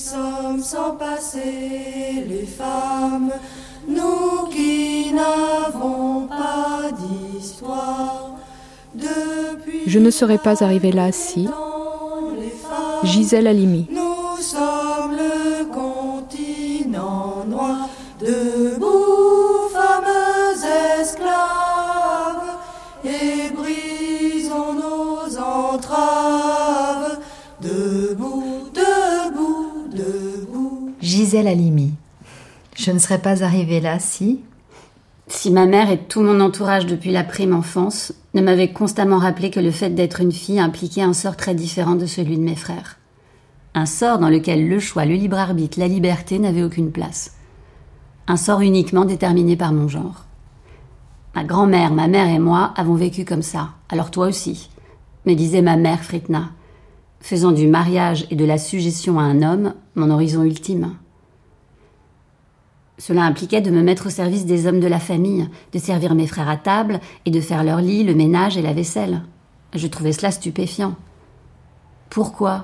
sommes sans passé, les femmes, nous qui n'avons pas d'histoire. Je ne serais pas arrivée là si Gisèle Halimi. Nous sommes le continent noir, debout, fameux esclaves, et brisons nos entraves, debout, debout, debout. Gisèle Halimi. Je ne serais pas arrivée là si ma mère et tout mon entourage depuis la prime enfance ne m'avaient constamment rappelé que le fait d'être une fille impliquait un sort très différent de celui de mes frères. Un sort dans lequel le choix, le libre arbitre, la liberté n'avaient aucune place. Un sort uniquement déterminé par mon genre. Ma grand-mère, ma mère et moi avons vécu comme ça, alors toi aussi, me disait ma mère Fritna, faisant du mariage et de la suggestion à un homme mon horizon ultime. Cela impliquait de me mettre au service des hommes de la famille, de servir mes frères à table et de faire leur lit, le ménage et la vaisselle. Je trouvais cela stupéfiant. Pourquoi ?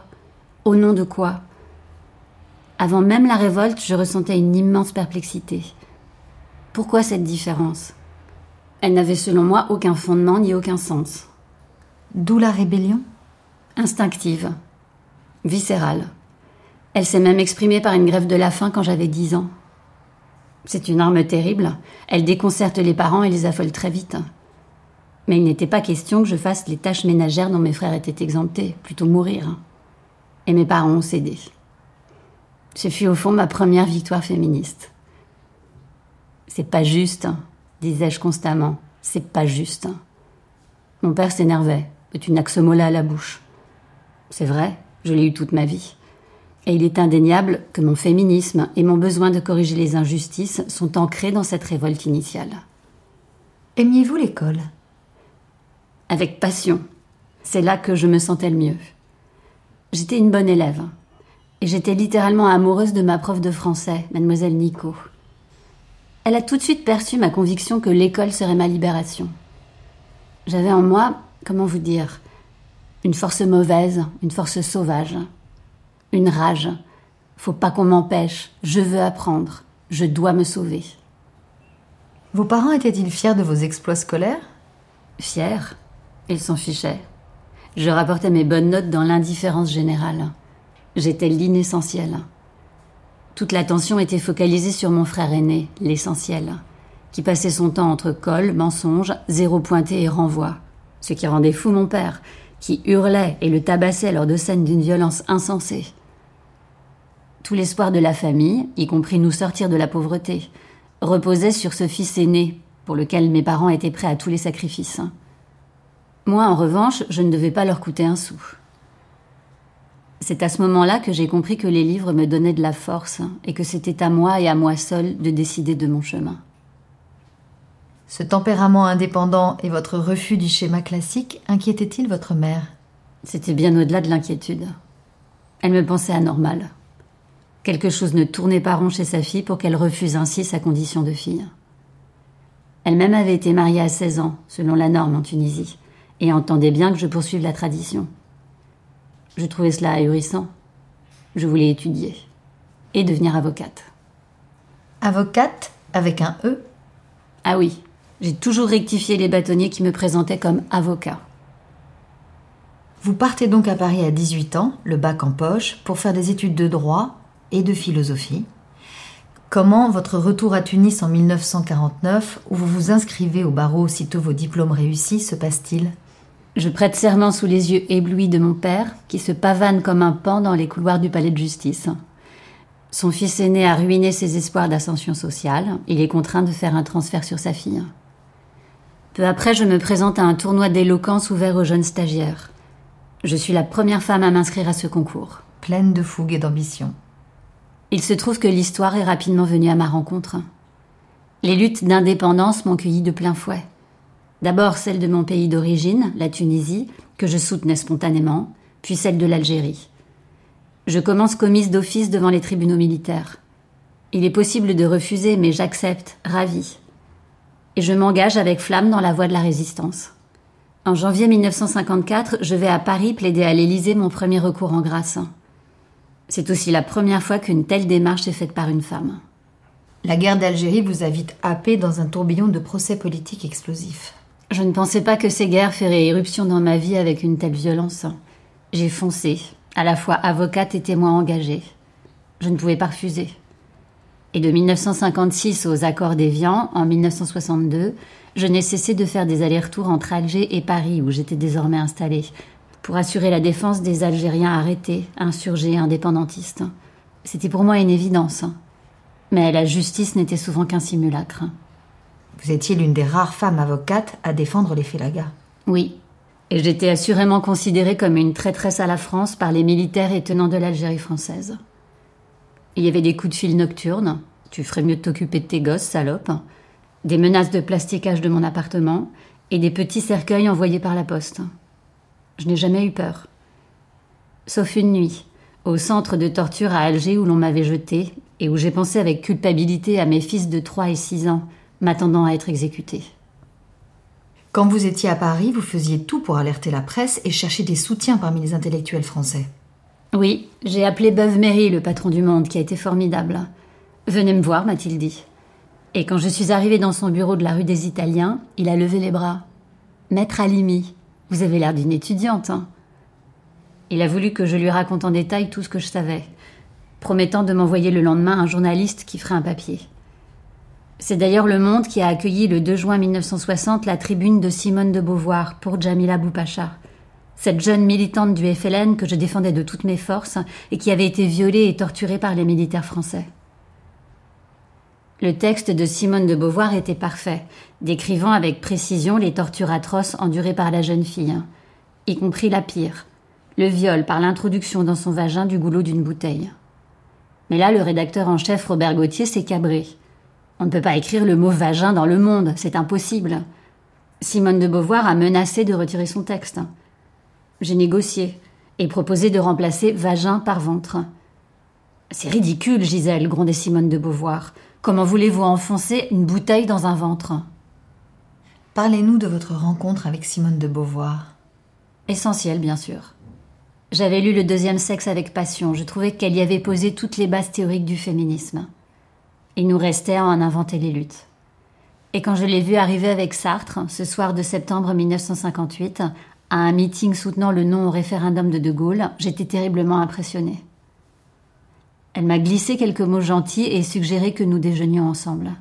Au nom de quoi ? Avant même la révolte, je ressentais une immense perplexité. Pourquoi cette différence ? Elle n'avait selon moi aucun fondement ni aucun sens. D'où la rébellion ? Instinctive, viscérale. Elle s'est même exprimée par une grève de la faim quand j'avais 10 ans. C'est une arme terrible, elle déconcerte les parents et les affole très vite. Mais il n'était pas question que je fasse les tâches ménagères dont mes frères étaient exemptés, plutôt mourir. Et mes parents ont cédé. Ce fut au fond ma première victoire féministe. C'est pas juste, disais-je constamment, c'est pas juste. Mon père s'énervait, et tu n'as que ce mot-là à la bouche. C'est vrai, je l'ai eu toute ma vie. Et il est indéniable que mon féminisme et mon besoin de corriger les injustices sont ancrés dans cette révolte initiale. Aimiez-vous l'école ? Avec passion. C'est là que je me sentais le mieux. J'étais une bonne élève. Et j'étais littéralement amoureuse de ma prof de français, mademoiselle Nico. Elle a tout de suite perçu ma conviction que l'école serait ma libération. J'avais en moi, comment vous dire, une force mauvaise, une force sauvage. Une rage. Faut pas qu'on m'empêche. Je veux apprendre. Je dois me sauver. Vos parents étaient-ils fiers de vos exploits scolaires ? Fiers ? Ils s'en fichaient. Je rapportais mes bonnes notes dans l'indifférence générale. J'étais l'inessentiel. Toute l'attention était focalisée sur mon frère aîné, l'essentiel, qui passait son temps entre colle, mensonge, zéro pointé et renvoi. Ce qui rendait fou mon père, qui hurlait et le tabassait lors de scènes d'une violence insensée. Tout l'espoir de la famille, y compris nous sortir de la pauvreté, reposait sur ce fils aîné, pour lequel mes parents étaient prêts à tous les sacrifices. Moi, en revanche, je ne devais pas leur coûter un sou. C'est à ce moment-là que j'ai compris que les livres me donnaient de la force et que c'était à moi et à moi seule de décider de mon chemin. Ce tempérament indépendant et votre refus du schéma classique inquiétaient-ils votre mère ? C'était bien au-delà de l'inquiétude. Elle me pensait anormale. Quelque chose ne tournait pas rond chez sa fille pour qu'elle refuse ainsi sa condition de fille. Elle-même avait été mariée à 16 ans, selon la norme en Tunisie, et entendait bien que je poursuive la tradition. Je trouvais cela ahurissant. Je voulais étudier et devenir avocate. Avocate avec un E ? Ah oui, j'ai toujours rectifié les bâtonniers qui me présentaient comme avocat. Vous partez donc à Paris à 18 ans, le bac en poche, pour faire des études de droit et de philosophie. Comment votre retour à Tunis en 1949, où vous vous inscrivez au barreau aussitôt vos diplômes réussis, se passe-t-il ? Je prête serment sous les yeux éblouis de mon père, qui se pavane comme un paon dans les couloirs du palais de justice. Son fils aîné a ruiné ses espoirs d'ascension sociale. Il est contraint de faire un transfert sur sa fille. Peu après, je me présente à un tournoi d'éloquence ouvert aux jeunes stagiaires. Je suis la première femme à m'inscrire à ce concours. Pleine de fougue et d'ambition. Il se trouve que l'histoire est rapidement venue à ma rencontre. Les luttes d'indépendance m'ont cueillie de plein fouet. D'abord celle de mon pays d'origine, la Tunisie, que je soutenais spontanément, puis celle de l'Algérie. Je commence commise d'office devant les tribunaux militaires. Il est possible de refuser, mais j'accepte, ravie. Et je m'engage avec flamme dans la voie de la résistance. En janvier 1954, je vais à Paris plaider à l'Élysée mon premier recours en grâce. C'est aussi la première fois qu'une telle démarche est faite par une femme. La guerre d'Algérie vous a vite happé dans un tourbillon de procès politiques explosifs. Je ne pensais pas que ces guerres feraient éruption dans ma vie avec une telle violence. J'ai foncé, à la fois avocate et témoin engagé. Je ne pouvais pas refuser. Et de 1956 aux accords d'Évian, en 1962, je n'ai cessé de faire des allers-retours entre Alger et Paris, où j'étais désormais installée, pour assurer la défense des Algériens arrêtés, insurgés, indépendantistes. C'était pour moi une évidence. Mais la justice n'était souvent qu'un simulacre. Vous étiez l'une des rares femmes avocates à défendre les félagas. Oui, et j'étais assurément considérée comme une traîtresse à la France par les militaires et tenants de l'Algérie française. Il y avait des coups de fil nocturnes, tu ferais mieux de t'occuper de tes gosses, salope, des menaces de plasticage de mon appartement et des petits cercueils envoyés par la poste. Je n'ai jamais eu peur. Sauf une nuit, au centre de torture à Alger où l'on m'avait jetée et où j'ai pensé avec culpabilité à mes fils de 3 et 6 ans, m'attendant à être exécutés. Quand vous étiez à Paris, vous faisiez tout pour alerter la presse et chercher des soutiens parmi les intellectuels français. Oui, j'ai appelé Beuve-Méry, le patron du Monde, qui a été formidable. « Venez me voir », m'a-t-il dit. Et quand je suis arrivée dans son bureau de la rue des Italiens, il a levé les bras. « Maître Halimi, vous avez l'air d'une étudiante, hein ?» Il a voulu que je lui raconte en détail tout ce que je savais, promettant de m'envoyer le lendemain un journaliste qui ferait un papier. C'est d'ailleurs Le Monde qui a accueilli le 2 juin 1960 la tribune de Simone de Beauvoir pour Djamila Boupacha, cette jeune militante du FLN que je défendais de toutes mes forces et qui avait été violée et torturée par les militaires français. Le texte de Simone de Beauvoir était parfait, décrivant avec précision les tortures atroces endurées par la jeune fille, y compris la pire, le viol par l'introduction dans son vagin du goulot d'une bouteille. Mais là, le rédacteur en chef Robert Gauthier s'est cabré. On ne peut pas écrire le mot vagin dans Le Monde, c'est impossible. Simone de Beauvoir a menacé de retirer son texte. J'ai négocié et proposé de remplacer vagin par ventre. C'est ridicule, Gisèle, grondait Simone de Beauvoir. Comment voulez-vous enfoncer une bouteille dans un ventre ? Parlez-nous de votre rencontre avec Simone de Beauvoir. Essentiel, bien sûr. J'avais lu Le deuxième sexe avec passion. Je trouvais qu'elle y avait posé toutes les bases théoriques du féminisme. Il nous restait à en inventer les luttes. Et quand je l'ai vue arriver avec Sartre, ce soir de septembre 1958, à un meeting soutenant le non au référendum de Gaulle, j'étais terriblement impressionnée. Elle m'a glissé quelques mots gentils et suggéré que nous déjeunions ensemble.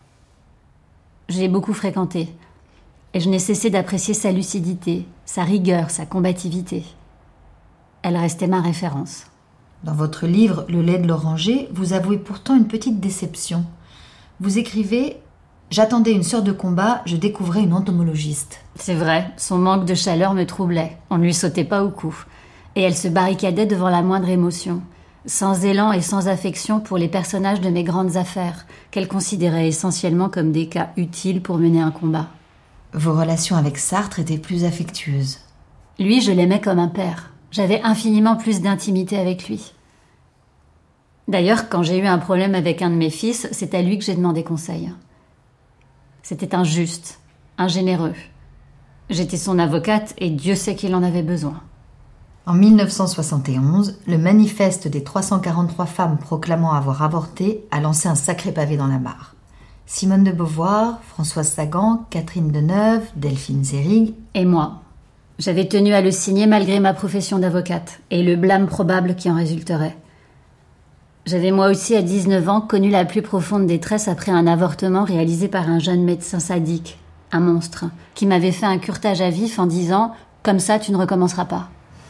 Je l'ai beaucoup fréquentée, et je n'ai cessé d'apprécier sa lucidité, sa rigueur, sa combativité. Elle restait ma référence. Dans votre livre « Le lait de l'oranger », vous avouez pourtant une petite déception. Vous écrivez « J'attendais une sœur de combat, je découvrais une entomologiste ». C'est vrai, son manque de chaleur me troublait. On ne lui sautait pas au cou. Et elle se barricadait devant la moindre émotion, sans élan et sans affection pour les personnages de mes grandes affaires, qu'elle considérait essentiellement comme des cas utiles pour mener un combat. Vos relations avec Sartre étaient plus affectueuses. Lui, je l'aimais comme un père. J'avais infiniment plus d'intimité avec lui. D'ailleurs, quand j'ai eu un problème avec un de mes fils, c'est à lui que j'ai demandé conseil. C'était un juste, un généreux. J'étais son avocate et Dieu sait qu'il en avait besoin. En 1971, le manifeste des 343 femmes proclamant avoir avorté a lancé un sacré pavé dans la mare. Simone de Beauvoir, Françoise Sagan, Catherine Deneuve, Delphine Seyrig et moi. J'avais tenu à le signer malgré ma profession d'avocate et le blâme probable qui en résulterait. J'avais moi aussi à 19 ans connu la plus profonde détresse après un avortement réalisé par un jeune médecin sadique, un monstre, qui m'avait fait un curetage à vif en disant « Comme ça, tu ne recommenceras pas ».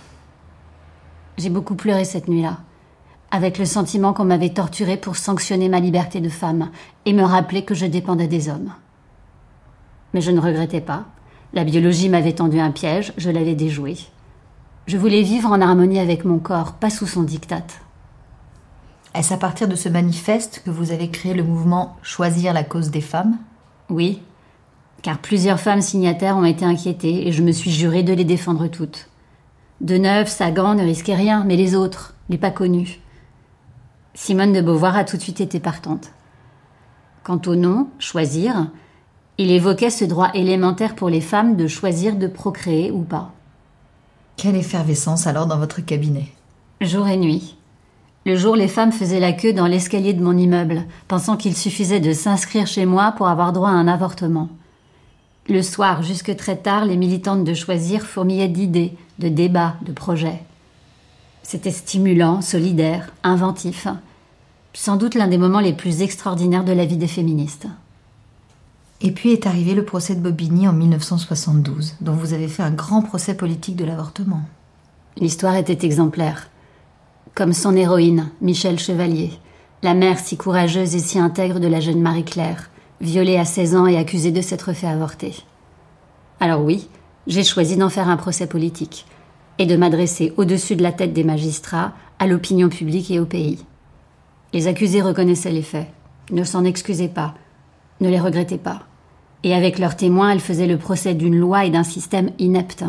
J'ai beaucoup pleuré cette nuit-là, avec le sentiment qu'on m'avait torturée pour sanctionner ma liberté de femme et me rappeler que je dépendais des hommes. Mais je ne regrettais pas. La biologie m'avait tendu un piège, je l'avais déjoué. Je voulais vivre en harmonie avec mon corps, pas sous son diktat. Est-ce à partir de ce manifeste que vous avez créé le mouvement « Choisir la cause des femmes » ? Oui, car plusieurs femmes signataires ont été inquiétées et je me suis jurée de les défendre toutes. Deneuve, Sagan ne risquaient rien, mais les autres, les pas connus. Simone de Beauvoir a tout de suite été partante. Quant au nom, choisir, il évoquait ce droit élémentaire pour les femmes de choisir de procréer ou pas. Quelle effervescence alors dans votre cabinet ? Jour et nuit. Le jour, les femmes faisaient la queue dans l'escalier de mon immeuble, pensant qu'il suffisait de s'inscrire chez moi pour avoir droit à un avortement. Le soir, jusque très tard, les militantes de Choisir fourmillaient d'idées, de débats, de projets. C'était stimulant, solidaire, inventif. Sans doute l'un des moments les plus extraordinaires de la vie des féministes. Et puis est arrivé le procès de Bobigny en 1972, dont vous avez fait un grand procès politique de l'avortement. L'histoire était exemplaire. Comme son héroïne, Michèle Chevalier, la mère si courageuse et si intègre de la jeune Marie-Claire, violée à 16 ans et accusée de s'être fait avorter. Alors oui, j'ai choisi d'en faire un procès politique et de m'adresser au-dessus de la tête des magistrats, à l'opinion publique et au pays. Les accusés reconnaissaient les faits, ne s'en excusaient pas, ne les regrettaient pas. Et avec leurs témoins, elles faisaient le procès d'une loi et d'un système inepte.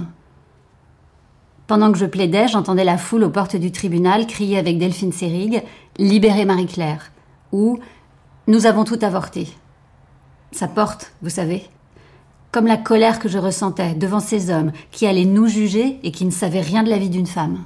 Pendant que je plaidais, j'entendais la foule aux portes du tribunal crier avec Delphine Seyrig « Libérez Marie-Claire » ou « Nous avons tout avorté ». Ça porte, vous savez. Comme la colère que je ressentais devant ces hommes qui allaient nous juger et qui ne savaient rien de la vie d'une femme.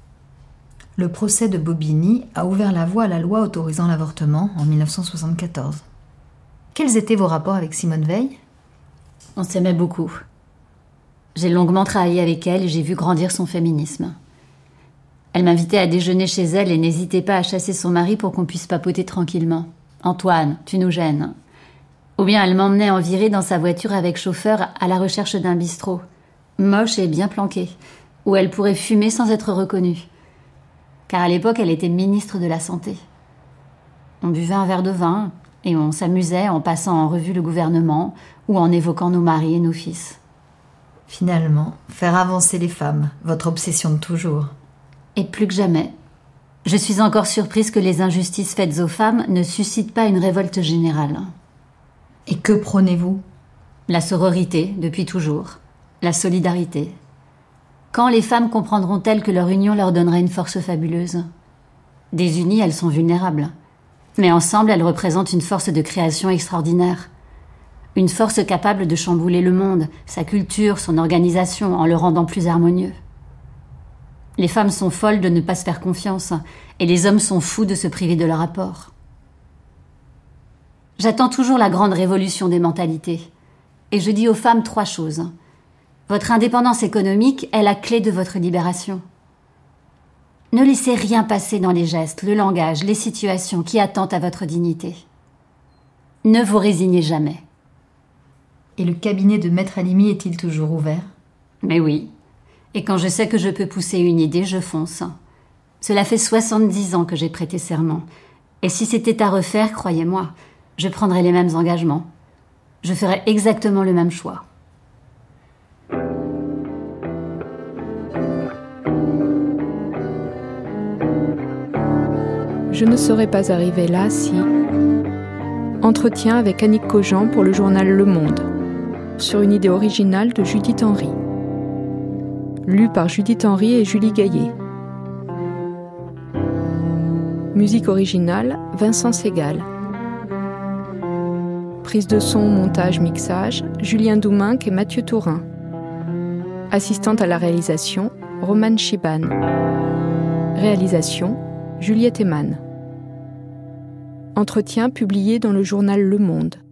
Le procès de Bobigny a ouvert la voie à la loi autorisant l'avortement en 1974. Quels étaient vos rapports avec Simone Veil ? On s'aimait beaucoup. J'ai longuement travaillé avec elle et j'ai vu grandir son féminisme. Elle m'invitait à déjeuner chez elle et n'hésitait pas à chasser son mari pour qu'on puisse papoter tranquillement. « Antoine, tu nous gênes ». Ou bien elle m'emmenait en virée dans sa voiture avec chauffeur à la recherche d'un bistrot, moche et bien planqué, où elle pourrait fumer sans être reconnue. Car à l'époque, elle était ministre de la Santé. On buvait un verre de vin et on s'amusait en passant en revue le gouvernement ou en évoquant nos maris et nos fils. Finalement, faire avancer les femmes, votre obsession de toujours. Et plus que jamais, je suis encore surprise que les injustices faites aux femmes ne suscitent pas une révolte générale. Et que prônez-vous ? La sororité, depuis toujours. La solidarité. Quand les femmes comprendront-elles que leur union leur donnerait une force fabuleuse ? Désunies, elles sont vulnérables. Mais ensemble, elles représentent une force de création extraordinaire. Une force capable de chambouler le monde, sa culture, son organisation, en le rendant plus harmonieux. Les femmes sont folles de ne pas se faire confiance, et les hommes sont fous de se priver de leur apport. J'attends toujours la grande révolution des mentalités. Et je dis aux femmes 3 choses. Votre indépendance économique est la clé de votre libération. Ne laissez rien passer dans les gestes, le langage, les situations qui attentent à votre dignité. Ne vous résignez jamais. Et le cabinet de Maître Halimi est-il toujours ouvert ? Mais oui. Et quand je sais que je peux pousser une idée, je fonce. Cela fait 70 ans que j'ai prêté serment. Et si c'était à refaire, croyez-moi, je prendrais les mêmes engagements. Je ferais exactement le même choix. Je ne serais pas arrivée là si... Entretien avec Annick Cogent pour le journal Le Monde, sur une idée originale de Judith Henry. Lu par Judith Henry et Julie Gaillet. Musique originale, Vincent Segal. Prise de son, montage, mixage, Julien Douminc et Mathieu Tourin. Assistante à la réalisation, Romane Chiban. Réalisation, Juliette Eman. Entretien publié dans le journal Le Monde.